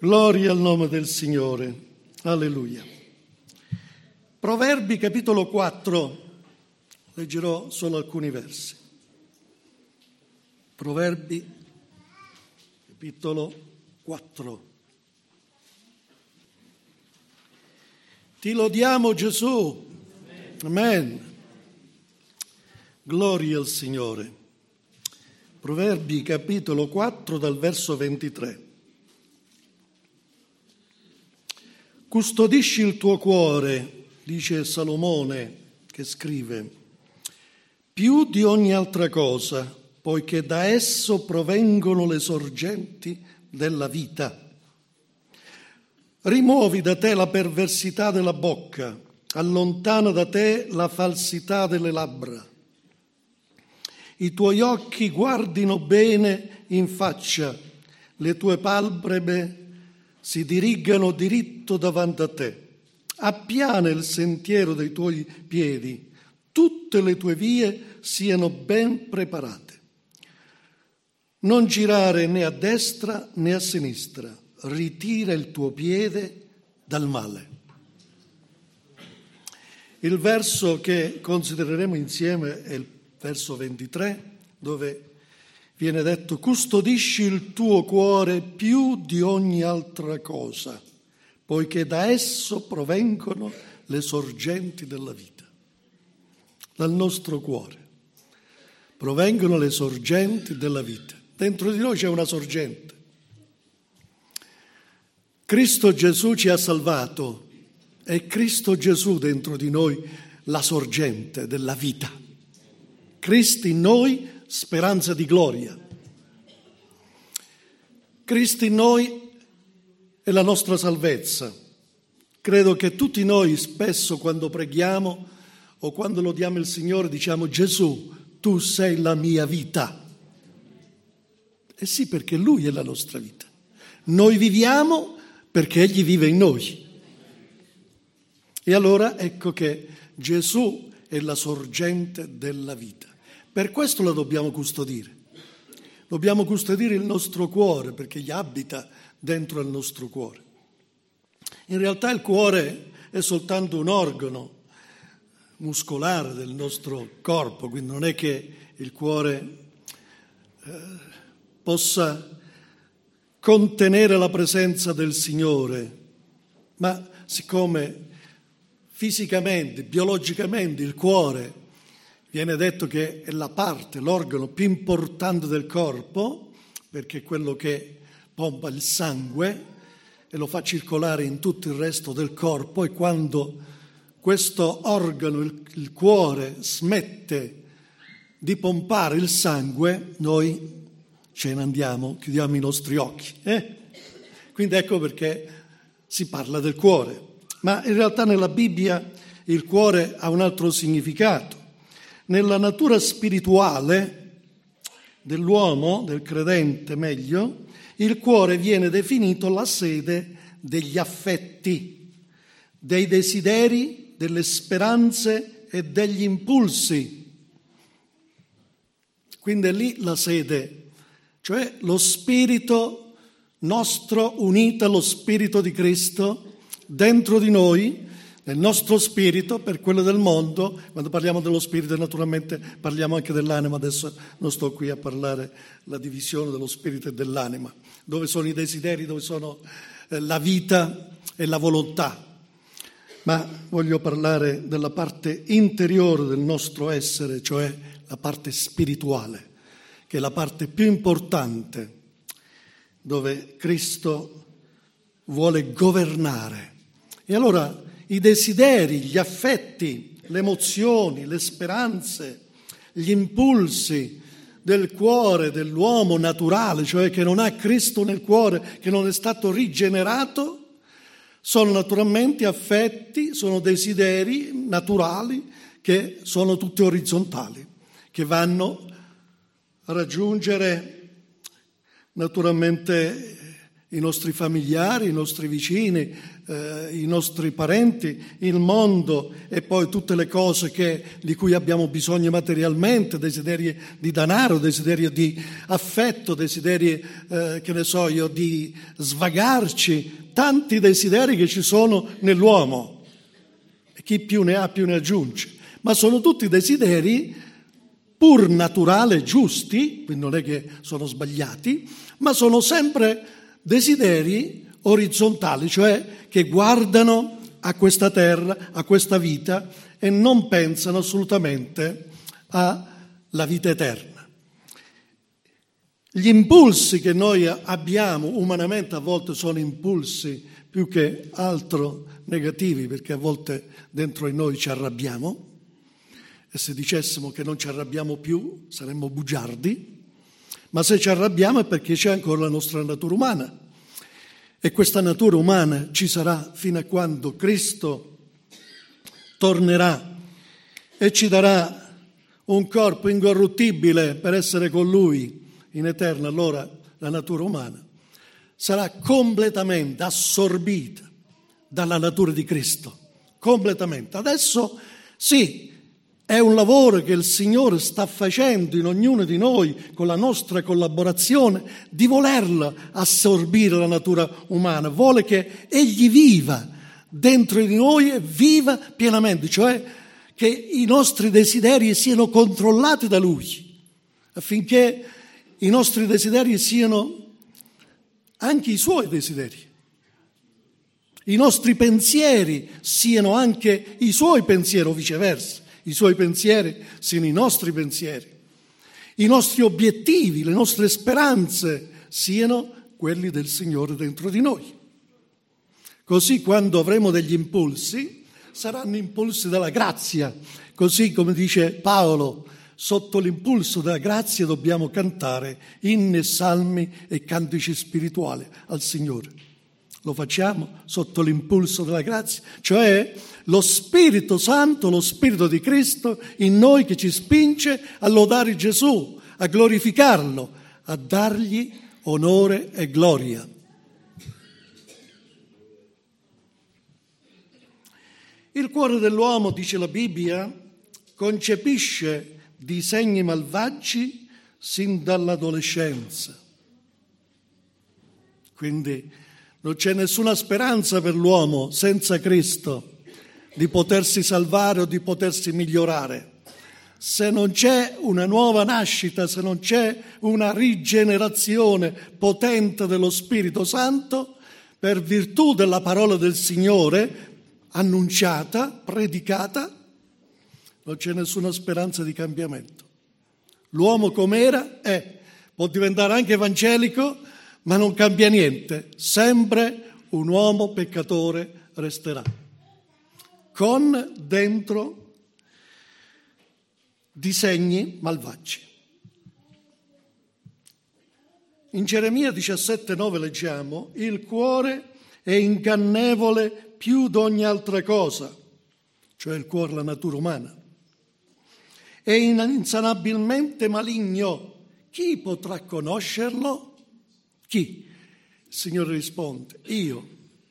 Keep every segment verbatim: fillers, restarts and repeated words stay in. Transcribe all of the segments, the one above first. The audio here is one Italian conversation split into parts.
Gloria al nome del Signore. Alleluia. Proverbi capitolo quattro, leggerò solo alcuni versi. Proverbi capitolo quattro. Ti lodiamo, Gesù. Amen. Gloria al Signore. Proverbi capitolo quattro dal verso ventitré. Custodisci il tuo cuore, dice Salomone che scrive, più di ogni altra cosa, poiché da esso provengono le sorgenti della vita. Rimuovi da te la perversità della bocca, allontana da te la falsità delle labbra. I tuoi occhi guardino bene in faccia, le tue palpebre si dirigano diritto davanti a te. Appiana il sentiero dei tuoi piedi, tutte le tue vie siano ben preparate. Non girare né a destra né a sinistra, ritira il tuo piede dal male. Il verso che considereremo insieme è il verso ventitré, dove viene detto: custodisci il tuo cuore più di ogni altra cosa, poiché da esso provengono le sorgenti della vita. Dal nostro cuore provengono le sorgenti della vita. Dentro di noi c'è una sorgente. Cristo Gesù ci ha salvato, è Cristo Gesù dentro di noi la sorgente della vita. Cristo in noi, speranza di gloria. Cristo in noi è la nostra salvezza. Credo che tutti noi spesso quando preghiamo o quando lodiamo il Signore diciamo: Gesù, tu sei la mia vita. Eh sì, perché Lui è la nostra vita. Noi viviamo perché Egli vive in noi. E allora ecco che Gesù è la sorgente della vita. Per questo la dobbiamo custodire. Dobbiamo custodire il nostro cuore perché Egli abita dentro al nostro cuore. In realtà il cuore è soltanto un organo muscolare del nostro corpo, quindi non è che il cuore eh, possa contenere la presenza del Signore, ma siccome fisicamente, biologicamente il cuore viene detto che è la parte, l'organo più importante del corpo, perché è quello che pompa il sangue e lo fa circolare in tutto il resto del corpo, e quando questo organo, il, il cuore, smette di pompare il sangue, noi ce ne andiamo, chiudiamo i nostri occhi. Eh? Quindi ecco perché si parla del cuore. Ma in realtà nella Bibbia il cuore ha un altro significato. Nella natura spirituale dell'uomo, del credente meglio, il cuore viene definito la sede degli affetti, dei desideri, delle speranze e degli impulsi. Quindi è lì la sede, cioè lo spirito nostro unito allo spirito di Cristo dentro di noi, nel nostro spirito, per quello del mondo. Quando parliamo dello spirito naturalmente parliamo anche dell'anima, adesso non sto qui a parlare la divisione dello spirito e dell'anima, dove sono i desideri, dove sono eh, la vita e la volontà, ma voglio parlare della parte interiore del nostro essere, cioè la parte spirituale, che è la parte più importante, dove Cristo vuole governare. E allora i desideri, gli affetti, le emozioni, le speranze, gli impulsi del cuore dell'uomo naturale, cioè che non ha Cristo nel cuore, che non è stato rigenerato, sono naturalmente affetti, sono desideri naturali che sono tutti orizzontali, che vanno a raggiungere naturalmente i nostri familiari, i nostri vicini, eh, i nostri parenti, il mondo e poi tutte le cose che, di cui abbiamo bisogno materialmente, desideri di denaro, desideri di affetto, desideri, eh, che ne so io, di svagarci, tanti desideri che ci sono nell'uomo. E chi più ne ha più ne aggiunge. Ma sono tutti desideri pur naturali, giusti, quindi non è che sono sbagliati, ma sono sempre desideri orizzontali, cioè che guardano a questa terra, a questa vita e non pensano assolutamente alla vita eterna. Gli impulsi che noi abbiamo umanamente a volte sono impulsi più che altro negativi, perché a volte dentro di noi ci arrabbiamo e se dicessimo che non ci arrabbiamo più saremmo bugiardi. Ma se ci arrabbiamo è perché c'è ancora la nostra natura umana e questa natura umana ci sarà fino a quando Cristo tornerà e ci darà un corpo incorruttibile per essere con Lui in eterno. Allora la natura umana sarà completamente assorbita dalla natura di Cristo, completamente. Adesso sì, è un lavoro che il Signore sta facendo in ognuno di noi con la nostra collaborazione di volerla assorbire la natura umana, vuole che Egli viva dentro di noi e viva pienamente, cioè che i nostri desideri siano controllati da Lui, affinché i nostri desideri siano anche i Suoi desideri, i nostri pensieri siano anche i Suoi pensieri o viceversa. I Suoi pensieri siano i nostri pensieri, i nostri obiettivi, le nostre speranze siano quelli del Signore dentro di noi. Così quando avremo degli impulsi, saranno impulsi della grazia, così come dice Paolo, sotto l'impulso della grazia dobbiamo cantare inni, salmi e cantici spirituali al Signore. Lo facciamo sotto l'impulso della grazia, cioè lo Spirito Santo, lo Spirito di Cristo in noi che ci spinge a lodare Gesù, a glorificarlo, a dargli onore e gloria. Il cuore dell'uomo, dice la Bibbia, concepisce disegni malvagi sin dall'adolescenza. Quindi non c'è nessuna speranza per l'uomo senza Cristo di potersi salvare o di potersi migliorare. Se non c'è una nuova nascita, se non c'è una rigenerazione potente dello Spirito Santo, per virtù della parola del Signore annunciata, predicata, non c'è nessuna speranza di cambiamento. L'uomo com'era è, può diventare anche evangelico, ma non cambia niente, sempre un uomo peccatore resterà, con dentro disegni malvagi. In Geremia diciassette nove leggiamo: il cuore è ingannevole più di ogni altra cosa, cioè il cuore, la natura umana, è insanabilmente maligno, chi potrà conoscerlo? Chi? Il Signore risponde: io,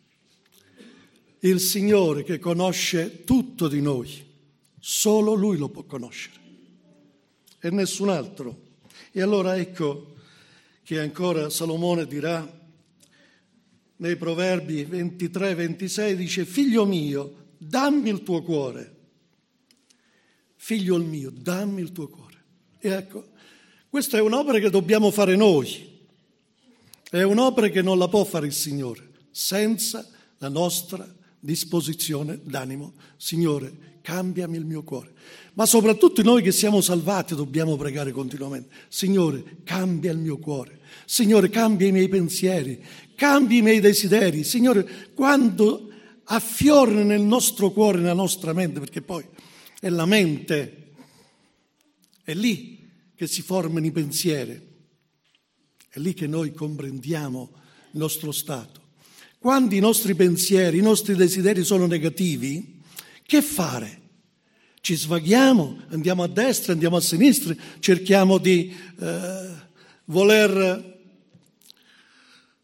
il Signore che conosce tutto di noi, solo Lui lo può conoscere e nessun altro. E allora ecco che ancora Salomone dirà nei Proverbi ventitré ventisei, dice: figlio mio, dammi il tuo cuore, figlio mio, dammi il tuo cuore. E ecco, questa è un'opera che dobbiamo fare noi. È un'opera che non la può fare il Signore senza la nostra disposizione d'animo. Signore, cambiami il mio cuore. Ma soprattutto noi che siamo salvati dobbiamo pregare continuamente. Signore, cambia il mio cuore. Signore, cambia i miei pensieri, cambia i miei desideri. Signore, quando affiorano nel nostro cuore, nella nostra mente, perché poi è la mente, è lì che si formano i pensieri. È lì che noi comprendiamo il nostro stato. Quando i nostri pensieri, i nostri desideri sono negativi, che fare? Ci svaghiamo, andiamo a destra, andiamo a sinistra, cerchiamo di eh, voler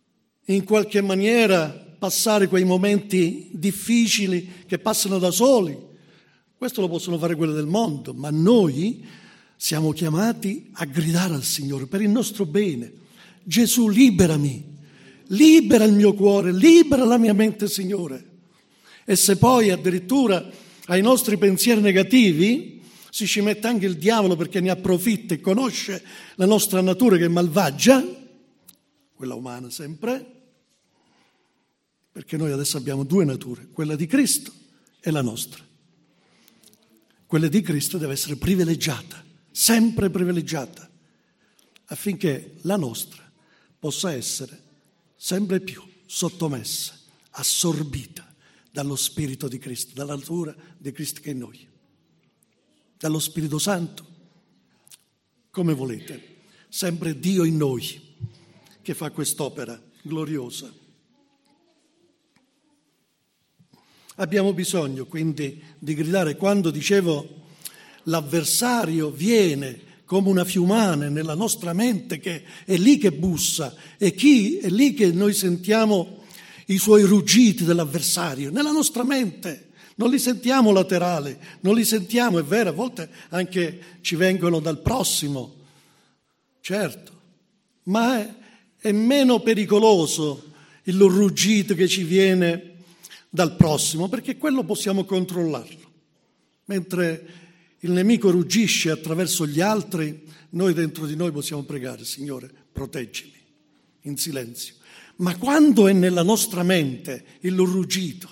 in qualche maniera passare quei momenti difficili che passano da soli. Questo lo possono fare quelli del mondo, ma noi siamo chiamati a gridare al Signore per il nostro bene. Gesù, liberami, libera il mio cuore, libera la mia mente, Signore. E se poi addirittura ai nostri pensieri negativi si ci mette anche il diavolo, perché ne approfitta e conosce la nostra natura che è malvagia, quella umana sempre, perché noi adesso abbiamo due nature, quella di Cristo e la nostra. Quella di Cristo deve essere privilegiata, sempre privilegiata, affinché la nostra possa essere sempre più sottomessa, assorbita dallo Spirito di Cristo, dalla natura di Cristo che è in noi, dallo Spirito Santo, come volete, sempre Dio in noi che fa quest'opera gloriosa. Abbiamo bisogno quindi di gridare. Quando dicevo l'avversario viene come una fiumana nella nostra mente, che è lì che bussa, e chi è lì che noi sentiamo i suoi ruggiti dell'avversario, nella nostra mente, non li sentiamo laterali, non li sentiamo, è vero, a volte anche ci vengono dal prossimo, certo, ma è, è meno pericoloso il ruggito che ci viene dal prossimo, perché quello possiamo controllarlo, mentre il nemico ruggisce attraverso gli altri, noi dentro di noi possiamo pregare: Signore, proteggimi, in silenzio. Ma quando è nella nostra mente il ruggito,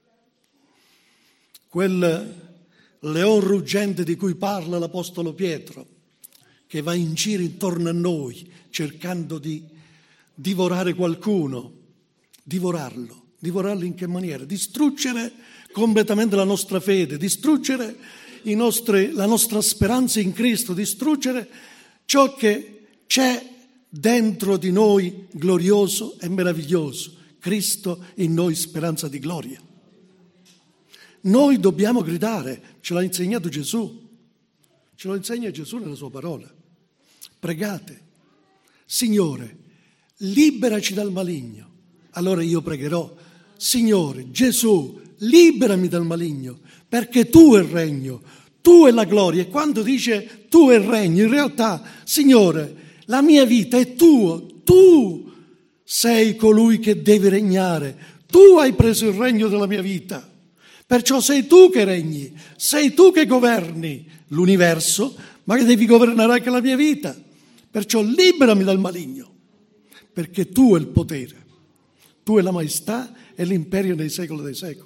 quel leon ruggente di cui parla l'Apostolo Pietro, che va in giro intorno a noi cercando di divorare qualcuno, divorarlo. Divorarlo in che maniera? Distruggere completamente la nostra fede, distruggere i nostri, la nostra speranza in Cristo, distruggere ciò che c'è dentro di noi glorioso e meraviglioso. Cristo in noi, speranza di gloria. Noi dobbiamo gridare, ce l'ha insegnato Gesù, ce lo insegna Gesù nella sua parola. Pregate: Signore, liberaci dal maligno. Allora io pregherò: Signore Gesù, liberami dal maligno, perché tu è il regno, tu è la gloria. E quando dice tu è il regno, in realtà, Signore, la mia vita è tua, tu sei colui che deve regnare, tu hai preso il regno della mia vita, perciò sei tu che regni, sei tu che governi l'universo, ma che devi governare anche la mia vita. Perciò liberami dal maligno, perché tu hai il potere, tu hai la maestà e l'imperio nei secoli dei secoli.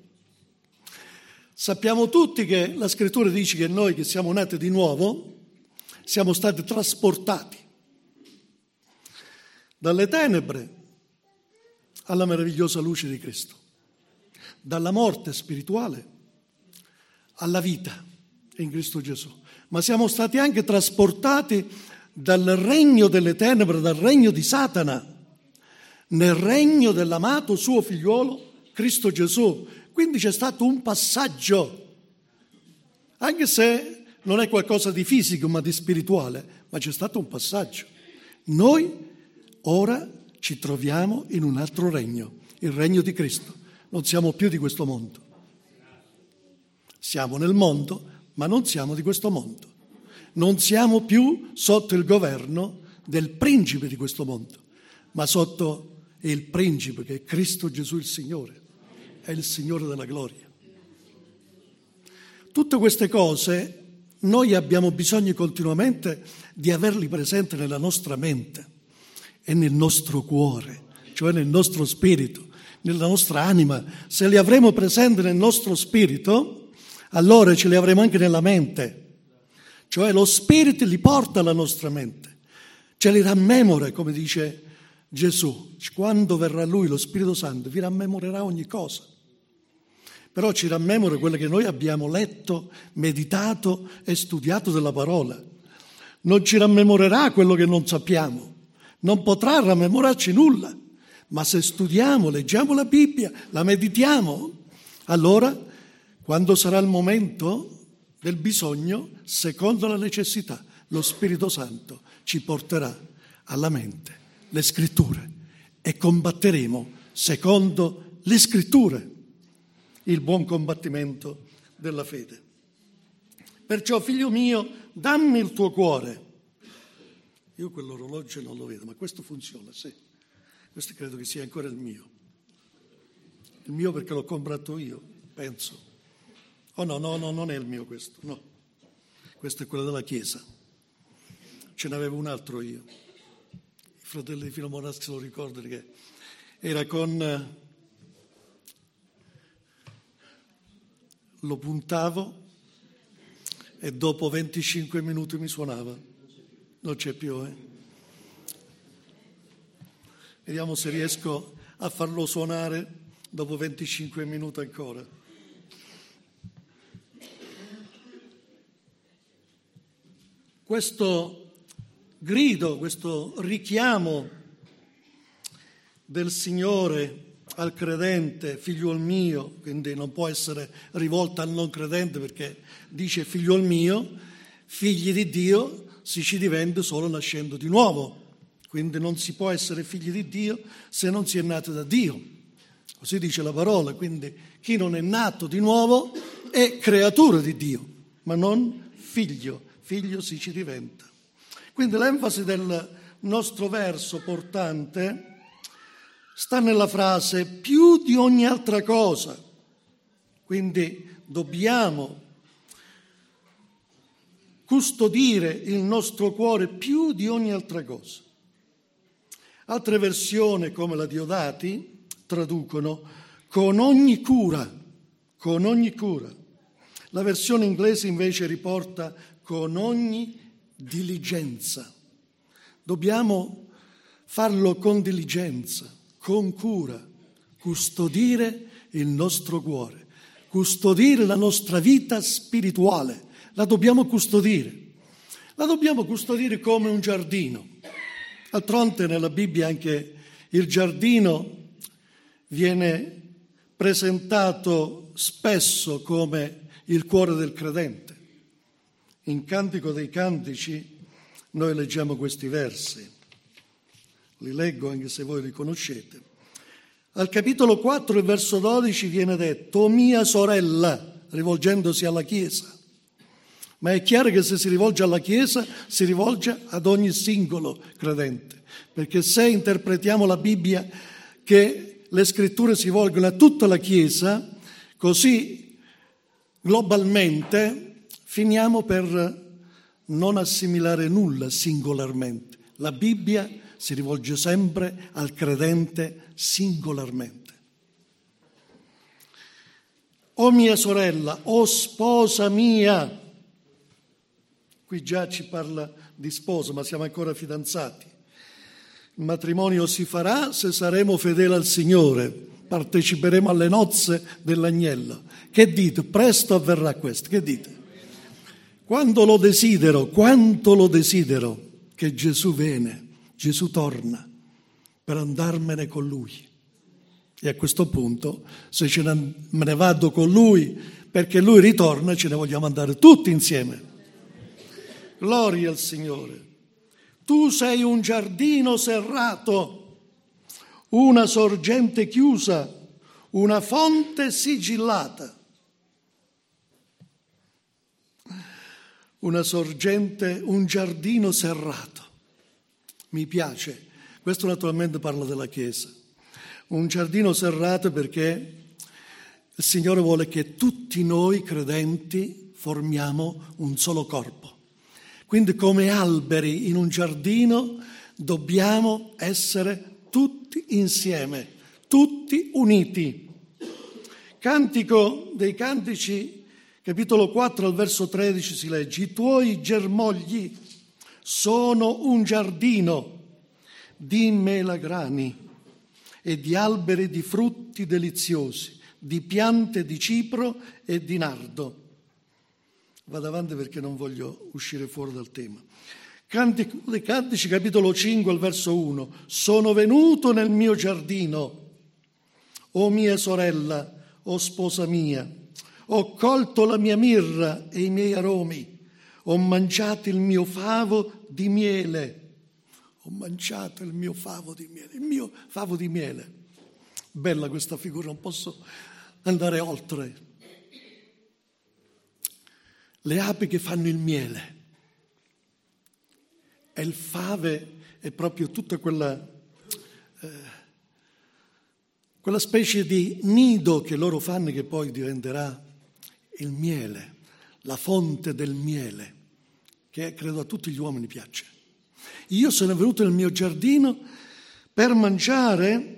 Sappiamo tutti che la Scrittura dice che noi che siamo nati di nuovo siamo stati trasportati dalle tenebre alla meravigliosa luce di Cristo, dalla morte spirituale alla vita in Cristo Gesù. Ma siamo stati anche trasportati dal regno delle tenebre, dal regno di Satana, nel regno dell'amato suo figliuolo Cristo Gesù. Quindi c'è stato un passaggio, anche se non è qualcosa di fisico ma di spirituale, ma c'è stato un passaggio. Noi ora ci troviamo in un altro regno, il regno di Cristo. Non siamo più di questo mondo. Siamo nel mondo, ma non siamo di questo mondo. Non siamo più sotto il governo del principe di questo mondo, ma sotto il principe che è Cristo Gesù il Signore, è il Signore della gloria. Tutte queste cose noi abbiamo bisogno continuamente di averli presenti nella nostra mente e nel nostro cuore, cioè nel nostro spirito, nella nostra anima. Se li avremo presenti nel nostro spirito, allora ce li avremo anche nella mente. Cioè lo spirito li porta alla nostra mente, ce li rammemora, come dice Gesù. Quando verrà Lui, lo Spirito Santo, vi rammemorerà ogni cosa. Però ci rammemora quello che noi abbiamo letto, meditato e studiato della parola. Non ci rammemorerà quello che non sappiamo, non potrà rammemorarci nulla. Ma se studiamo, leggiamo la Bibbia, la meditiamo, allora, quando sarà il momento del bisogno, secondo la necessità, lo Spirito Santo ci porterà alla mente le Scritture e combatteremo secondo le Scritture, il buon combattimento della fede. Perciò, figlio mio, dammi il tuo cuore. Io quell'orologio non lo vedo, ma questo funziona, sì. Questo credo che sia ancora il mio. Il mio perché l'ho comprato io, penso. Oh no, no, no, non è il mio questo, no. Questo è quello della Chiesa. Ce n'avevo un altro io. I fratelli di Filomonà se lo ricordano, che era con... Lo puntavo e dopo venticinque minuti mi suonava. Non c'è più, eh. Vediamo se riesco a farlo suonare dopo venticinque minuti ancora. Questo grido, questo richiamo del Signore al credente, figliuol mio, quindi non può essere rivolta al non credente perché dice figliuol mio, figli di Dio si ci diventa solo nascendo di nuovo, quindi non si può essere figli di Dio se non si è nati da Dio, così dice la parola, quindi chi non è nato di nuovo è creatura di Dio, ma non figlio, figlio si ci diventa. Quindi l'enfasi del nostro verso portante sta nella frase più di ogni altra cosa, quindi dobbiamo custodire il nostro cuore più di ogni altra cosa. Altre versioni, come la Diodati, traducono con ogni cura, con ogni cura. La versione inglese invece riporta con ogni diligenza. Dobbiamo farlo con diligenza, con cura, custodire il nostro cuore, custodire la nostra vita spirituale, la dobbiamo custodire, la dobbiamo custodire come un giardino. D'altronde nella Bibbia anche il giardino viene presentato spesso come il cuore del credente. In Cantico dei Cantici noi leggiamo questi versi. Li leggo anche se voi li conoscete. Al capitolo quattro, il verso dodici, viene detto: «O mia sorella», rivolgendosi alla Chiesa. Ma è chiaro che se si rivolge alla Chiesa, si rivolge ad ogni singolo credente. Perché se interpretiamo la Bibbia che le Scritture si rivolgono a tutta la Chiesa, così globalmente finiamo per non assimilare nulla singolarmente. La Bibbia si rivolge sempre al credente singolarmente. O mia sorella, o sposa mia, qui già ci parla di sposa, ma siamo ancora fidanzati. Il matrimonio si farà se saremo fedeli al Signore, parteciperemo alle nozze dell'agnello. Che dite? Presto avverrà questo, che dite? Quando lo desidero, quanto lo desidero che Gesù viene, Gesù torna per andarmene con Lui. E a questo punto, se ce ne, me ne vado con Lui perché Lui ritorna, ce ne vogliamo andare tutti insieme. Gloria al Signore. Tu sei un giardino serrato, una sorgente chiusa, una fonte sigillata. Una sorgente, un giardino serrato. Mi piace. Questo naturalmente parla della Chiesa. Un giardino serrato perché il Signore vuole che tutti noi credenti formiamo un solo corpo. Quindi come alberi in un giardino dobbiamo essere tutti insieme, tutti uniti. Cantico dei Cantici, capitolo quattro, al verso tredici si legge: i tuoi germogli sono un giardino di melagrani e di alberi di frutti deliziosi, di piante di cipro e di nardo. Vado avanti perché non voglio uscire fuori dal tema. Cantico dei Cantici, capitolo cinque, al verso uno. Sono venuto nel mio giardino, o mia sorella, o sposa mia. Ho colto la mia mirra e i miei aromi. Ho mangiato il mio favo di miele. ho mangiato il mio favo di miele, il mio favo di miele. Bella questa figura, non posso andare oltre. Le api che fanno il miele. E il fave è proprio tutta quella, eh, quella specie di nido che loro fanno che poi diventerà il miele, la fonte del miele, che credo a tutti gli uomini piace. Io sono venuto nel mio giardino per mangiare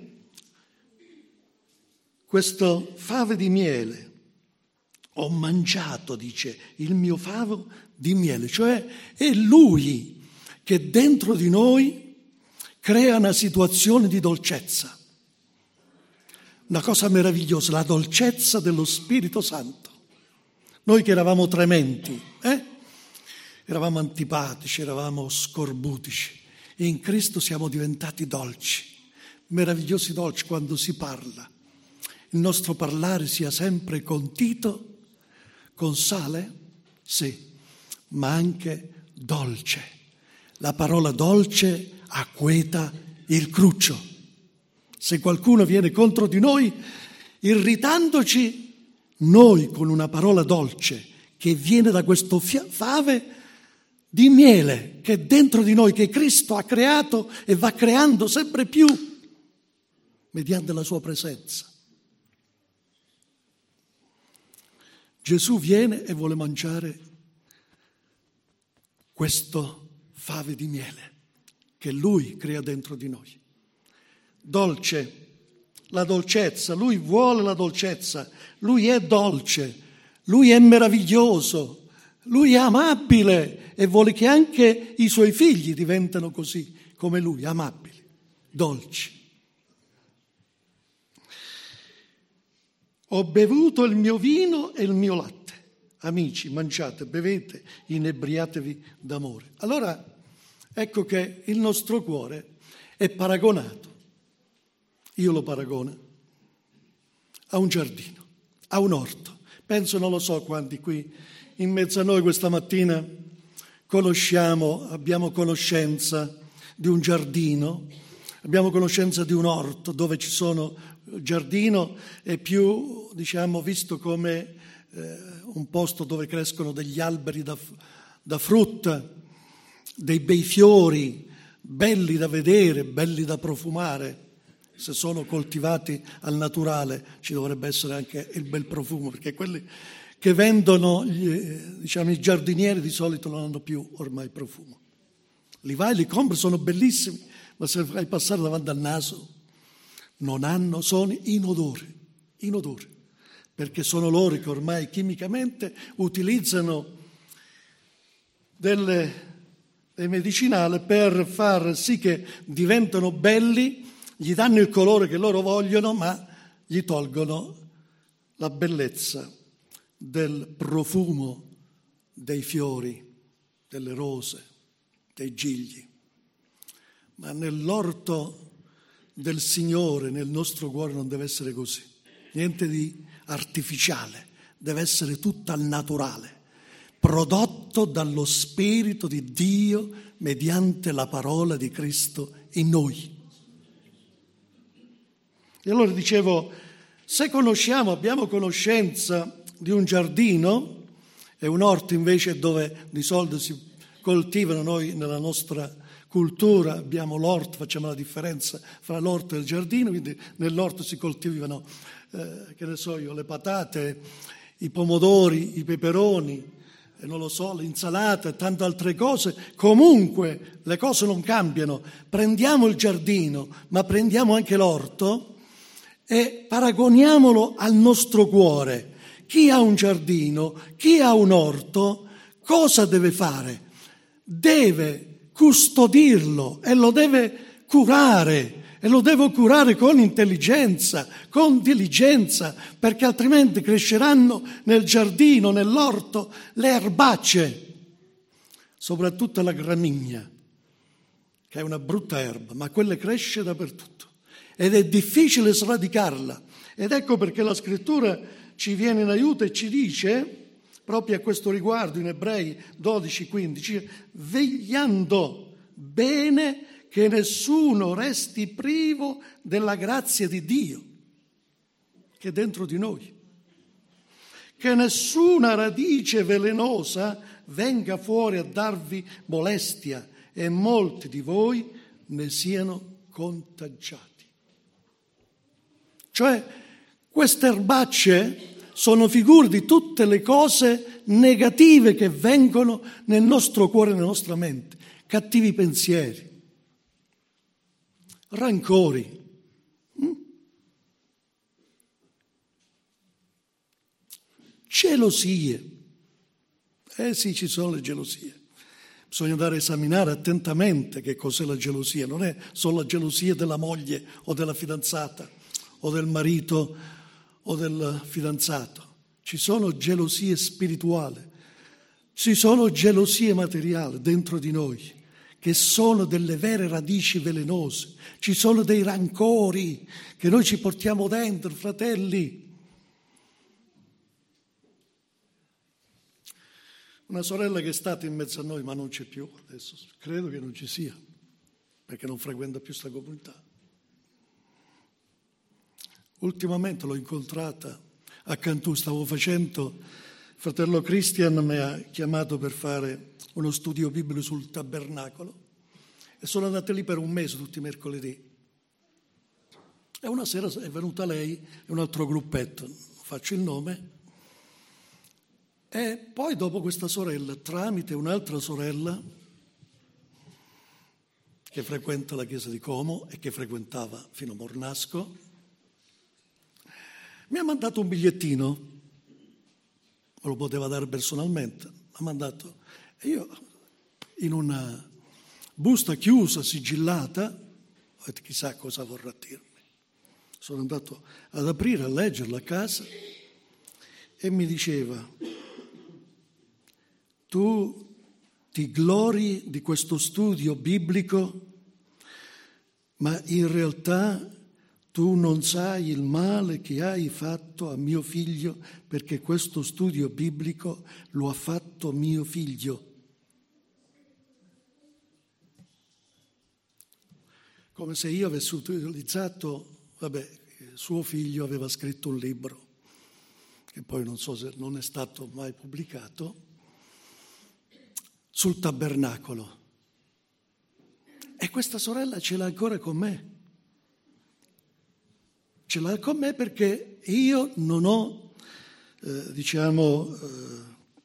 questo fave di miele. Ho mangiato, dice, il mio favo di miele, cioè è Lui che dentro di noi crea una situazione di dolcezza. Una cosa meravigliosa, la dolcezza dello Spirito Santo. Noi che eravamo trementi, eh? eravamo antipatici, eravamo scorbutici, e in Cristo siamo diventati dolci, meravigliosi dolci quando si parla. Il nostro parlare sia sempre con Tito, con sale, sì, ma anche dolce. La parola dolce acqueta il cruccio. Se qualcuno viene contro di noi, irritandoci, noi con una parola dolce che viene da questo fave di miele che è dentro di noi, che Cristo ha creato e va creando sempre più mediante la sua presenza. Gesù viene e vuole mangiare questo fave di miele che Lui crea dentro di noi. Dolce, la dolcezza, Lui vuole la dolcezza, Lui è dolce, Lui è meraviglioso, Lui è amabile e vuole che anche i Suoi figli diventino così come Lui, amabili, dolci. Ho bevuto il mio vino e il mio latte. Amici, mangiate, bevete, inebriatevi d'amore. Allora, ecco che il nostro cuore è paragonato, io lo paragono, a un giardino, a un orto. Penso, non lo so quanti qui in mezzo a noi questa mattina conosciamo, abbiamo conoscenza di un giardino, abbiamo conoscenza di un orto dove ci sono. Il giardino è più, diciamo, visto come eh, un posto dove crescono degli alberi da, da frutta, dei bei fiori, belli da vedere, belli da profumare. Se sono coltivati al naturale ci dovrebbe essere anche il bel profumo, perché quelli che vendono gli, diciamo, i giardinieri di solito non hanno più ormai profumo. Li vai, li compri, sono bellissimi, ma se li fai passare davanti al naso non hanno, sono inodori, inodori, perché sono loro che ormai chimicamente utilizzano delle, dei medicinali per far sì che diventano belli, gli danno il colore che loro vogliono, ma gli tolgono la bellezza del profumo dei fiori, delle rose, dei gigli. Ma nell'orto del Signore, nel nostro cuore, non deve essere così. Niente di artificiale, deve essere tutto al naturale, prodotto dallo Spirito di Dio mediante la parola di Cristo in noi. E allora dicevo, se conosciamo, abbiamo conoscenza di un giardino e un orto invece dove di solito si coltivano, noi nella nostra cultura abbiamo l'orto, facciamo la differenza fra l'orto e il giardino, quindi nell'orto si coltivano, eh, che ne so io, le patate, i pomodori, i peperoni, e non lo so, l'insalata e tante altre cose. Comunque le cose non cambiano. Prendiamo il giardino, ma prendiamo anche l'orto e paragoniamolo al nostro cuore. Chi ha un giardino, chi ha un orto, cosa deve fare? Deve custodirlo e lo deve curare, e lo deve curare con intelligenza, con diligenza, perché altrimenti cresceranno nel giardino, nell'orto, le erbacce, soprattutto la gramigna, che è una brutta erba, ma quella cresce dappertutto ed è difficile sradicarla. Ed ecco perché la Scrittura ci viene in aiuto e ci dice, proprio a questo riguardo, in Ebrei dodici quindici, vegliando bene che nessuno resti privo della grazia di Dio che è dentro di noi, che nessuna radice velenosa venga fuori a darvi molestia e molti di voi ne siano contagiati. Cioè, queste erbacce sono figure di tutte le cose negative che vengono nel nostro cuore, nella nostra mente. Cattivi pensieri, rancori, hm? gelosie. Eh sì, ci sono le gelosie. Bisogna andare a esaminare attentamente che cos'è la gelosia. Non è solo la gelosia della moglie o della fidanzata o del marito o del fidanzato. Ci sono gelosie spirituali, ci sono gelosie materiali dentro di noi che sono delle vere radici velenose. Ci sono dei rancori che noi ci portiamo dentro, fratelli. Una sorella che è stata in mezzo a noi, ma non c'è più adesso, credo che non ci sia, perché non frequenta più questa comunità. Ultimamente l'ho incontrata a Cantù, stavo facendo, il fratello Christian mi ha chiamato per fare uno studio biblico sul tabernacolo e sono andato lì per un mese tutti i mercoledì. E una sera è venuta lei e un altro gruppetto, non faccio il nome, e poi dopo questa sorella, tramite un'altra sorella che frequenta la chiesa di Como e che frequentava fino a Mornasco, mi ha mandato un bigliettino, me lo poteva dare personalmente, mi ha mandato, e io in una busta chiusa, sigillata, ho detto chissà cosa vorrà dirmi. Sono andato ad aprire, a leggerla a casa e mi diceva: tu ti glori di questo studio biblico, ma in realtà tu non sai il male che hai fatto a mio figlio, perché questo studio biblico lo ha fatto mio figlio. Come se io avessi utilizzato, vabbè, suo figlio aveva scritto un libro, che poi non so se non è stato mai pubblicato, sul tabernacolo. E questa sorella ce l'ha ancora con me. Ce l'ha con me perché io non ho, eh, diciamo, eh,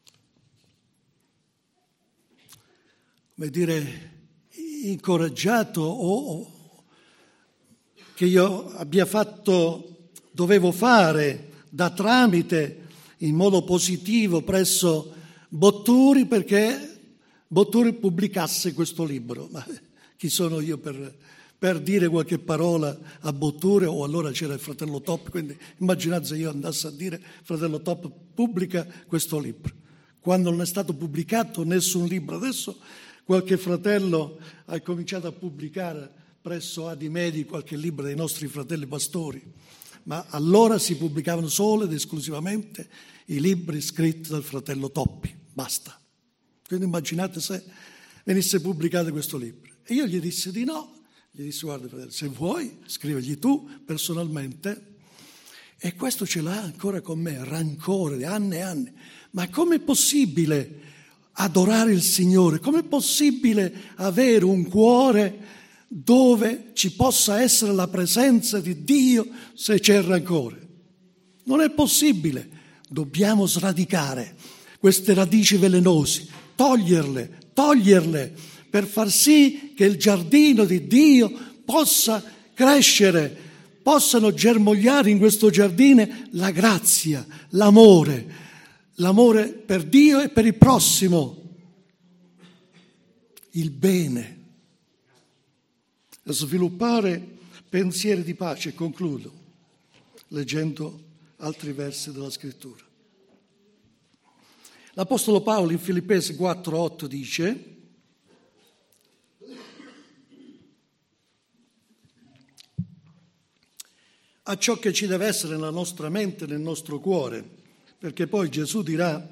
come dire, incoraggiato o, o che io abbia fatto, dovevo fare da tramite in modo positivo presso Botturi perché Botturi pubblicasse questo libro. Ma chi sono io per, per dire qualche parola a Botturi? O allora c'era il fratello Top, quindi immaginate se io andassi a dire fratello Top pubblica questo libro, quando non è stato pubblicato nessun libro. Adesso qualche fratello ha cominciato a pubblicare presso Adi Medi qualche libro dei nostri fratelli pastori, ma allora si pubblicavano solo ed esclusivamente i libri scritti dal fratello Toppi, basta. Quindi immaginate se venisse pubblicato questo libro. E io gli dissi di no, gli dissi guarda fratello, se vuoi scrivigli tu personalmente, e questo ce l'ha ancora con me, rancore di anni e anni. Ma com'è possibile adorare il Signore? Com'è possibile avere un cuore dove ci possa essere la presenza di Dio se c'è il rancore? Non è possibile. Dobbiamo sradicare queste radici velenose, toglierle, toglierle per far sì che il giardino di Dio possa crescere, possano germogliare in questo giardino la grazia, l'amore, l'amore per Dio e per il prossimo, il bene. A sviluppare pensieri di pace. Concludo leggendo altri versi della Scrittura. L'Apostolo Paolo in Filippesi quattro otto dice: a ciò che ci deve essere nella nostra mente, nel nostro cuore, perché poi Gesù dirà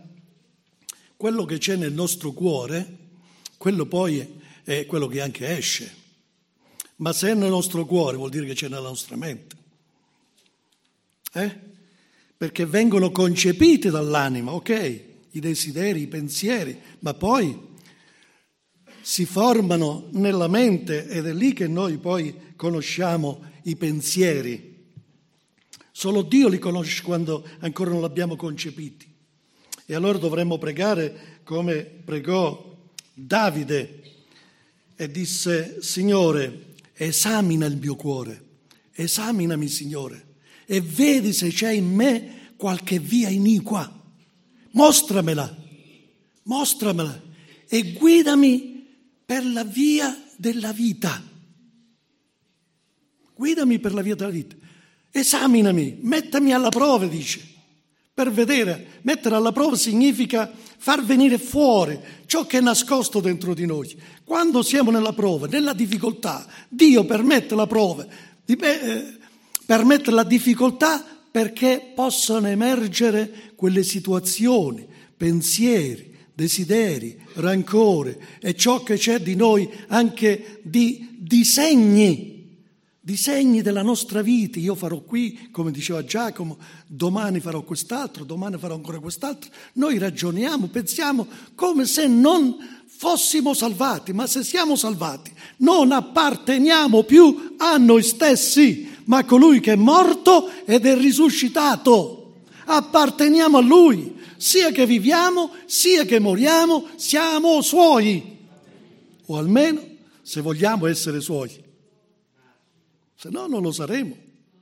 quello che c'è nel nostro cuore, quello poi è quello che anche esce. Ma se è nel nostro cuore vuol dire che c'è nella nostra mente. Eh? Perché vengono concepiti dall'anima, ok, i desideri, i pensieri, ma poi si formano nella mente ed è lì che noi poi conosciamo i pensieri. Solo Dio li conosce quando ancora non li abbiamo concepiti. E allora dovremmo pregare come pregò Davide e disse: Signore, esamina il mio cuore, esaminami, Signore, e vedi se c'è in me qualche via iniqua. Mostramela, mostramela e guidami per la via della vita. Guidami per la via della vita. Esaminami, mettami alla prova, dice, per vedere. Mettere alla prova significa far venire fuori ciò che è nascosto dentro di noi. Quando siamo nella prova, nella difficoltà, Dio permette la prova, permette la difficoltà perché possano emergere quelle situazioni, pensieri, desideri, rancore e ciò che c'è di noi anche di disegni, disegni della nostra vita. Io farò qui, come diceva Giacomo, domani farò quest'altro, domani farò ancora quest'altro. Noi ragioniamo, pensiamo come se non fossimo salvati, ma se siamo salvati non apparteniamo più a noi stessi, ma a colui che è morto ed è risuscitato. Apparteniamo a Lui, sia che viviamo, sia che moriamo, siamo Suoi, o almeno se vogliamo essere Suoi, se no non lo saremo.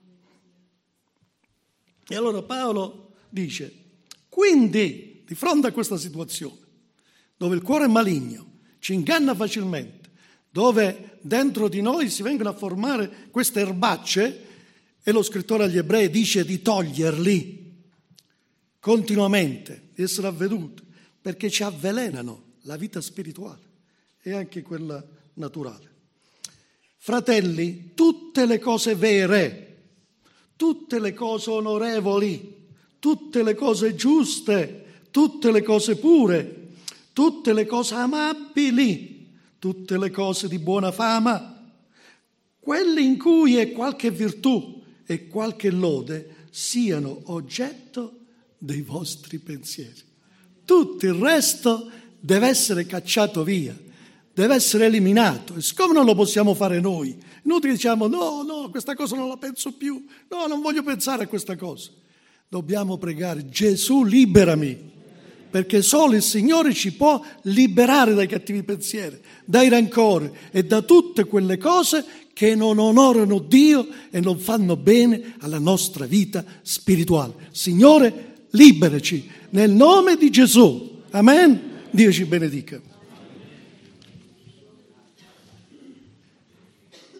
E allora Paolo dice: quindi, di fronte a questa situazione, dove il cuore è maligno, ci inganna facilmente, dove dentro di noi si vengono a formare queste erbacce, e lo scrittore agli Ebrei dice di toglierli continuamente, di essere avveduti, perché ci avvelenano la vita spirituale e anche quella naturale. Fratelli, tutte le cose vere, tutte le cose onorevoli, tutte le cose giuste, tutte le cose pure, tutte le cose amabili, tutte le cose di buona fama, quelle in cui è qualche virtù e qualche lode, siano oggetto dei vostri pensieri. Tutto il resto deve essere cacciato via, deve essere eliminato. E siccome non lo possiamo fare noi, inutile diciamo no, no, questa cosa non la penso più, no, non voglio pensare a questa cosa. Dobbiamo pregare: Gesù, liberami, perché solo il Signore ci può liberare dai cattivi pensieri, dai rancori e da tutte quelle cose che non onorano Dio e non fanno bene alla nostra vita spirituale. Signore, liberaci nel nome di Gesù. Amen. Dio ci benedica.